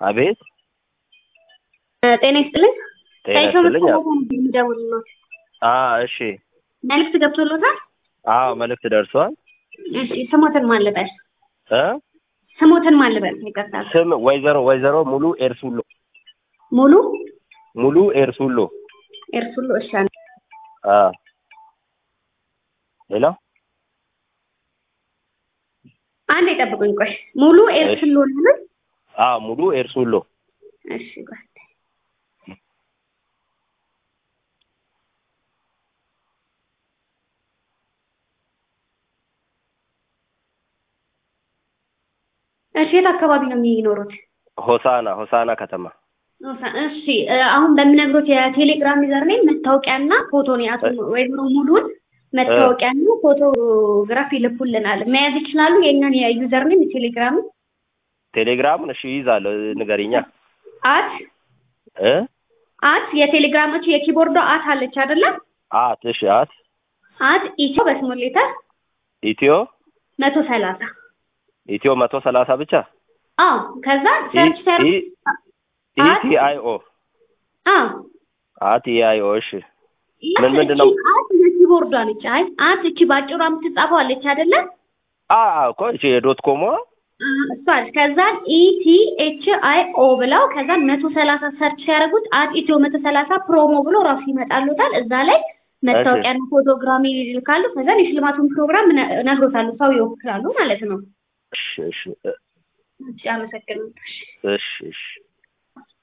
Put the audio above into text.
አቤት ጤና ይስጥልኝ። ጤና ይስጥልኝ። እሺ መልዕክት ገብቶልዎታል? አዎ መልዕክት ደርሷል። እሺ ስሞትን ማን ልበል? ስሞትን ማን ልበል? ይቅርታ። ስም ወይዘሮ ሙሉ ኤርሱሎ። ሙሉ ኤርሱሎ። እሺ ሌላ አንዴ ጠብቁኝ። ቆይ ሙሉ ኤርሱሎ ነው? ሙሉ ኤርሱሎ። እሺ ቆይ እሺ የት አካባቢ ነው የሚኖሩት? ሆሳና ከተማ። እሺ አሁን በሚነግሩት የቴሌግራም ዩዘር ኔም መታወቂያና ፎቶ ነው ያቱ ወይም ሙሉን መታወቂያና ፎቶግራፍ ይልኩልናል። መያዝ ይችላሉ? የኛን የዩዘር ኔም ቴሌግራሙን? እሺ ይዛለሁ። ንገሪኛ። የቴሌግራሞች የኪቦርዱ አለች አይደለ? እሺ ኢትዮ በስሞል ሌተር ኢትዮ 130 ኢትዮ 130 ብቻ? ከዛ ሰርች ኢቲአይኦ ኢቲአይኦ። እሺ ምንድነው? የኪቦርዱ አለች። እቺ ባጭሯ የምትጻፈው አለች አይደለ? እኮ እቺ ዶት ኮም እሷን ከዛ ኢቲኤችአይኦ ብለው ከዛ 130 ሰርች ሲያደርጉት ኢትዮ 130 ፕሮሞ ብሎ ራሱ ይመጣሉታል። እዛ ላይ መታወቂያና ፎቶግራም ይልካሉ። ከዛ የሽልማቱን ፕሮግራም ነግሮታሉ። ሰው ይወክላሉ ማለት ነው። እሺ አመሰግናለሁ። እሺ